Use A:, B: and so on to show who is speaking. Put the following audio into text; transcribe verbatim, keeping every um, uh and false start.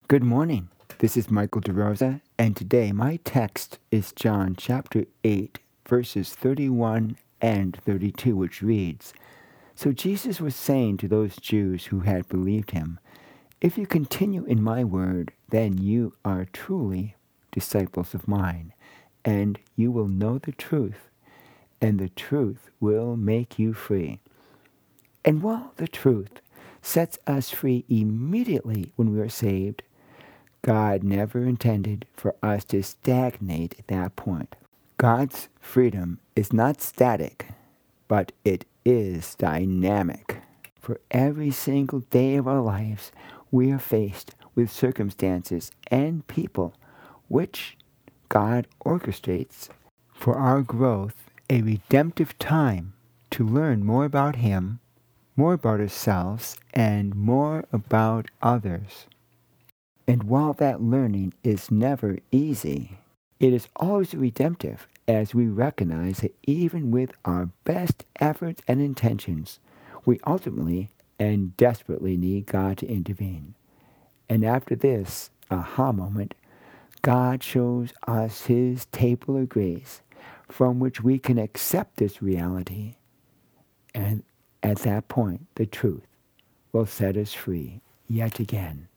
A: Good morning. This is Michael DeRosa, and today my text is John chapter eight, verses thirty-one and thirty-two, which reads, So Jesus was saying to those Jews who had believed him, If you continue in my word, then you are truly disciples of mine, and you will know the truth, and the truth will make you free. And while the truth sets us free immediately when we are saved, God never intended for us to stagnate at that point. God's freedom is not static, but it is dynamic. For every single day of our lives, we are faced with circumstances and people which God orchestrates for our growth, a redemptive time to learn more about Him, more about ourselves, and more about others. And while that learning is never easy, it is always redemptive as we recognize that even with our best efforts and intentions, we ultimately and desperately need God to intervene. And after this aha moment, God shows us His table of grace from which we can accept this reality. And at that point, the truth will set us free yet again.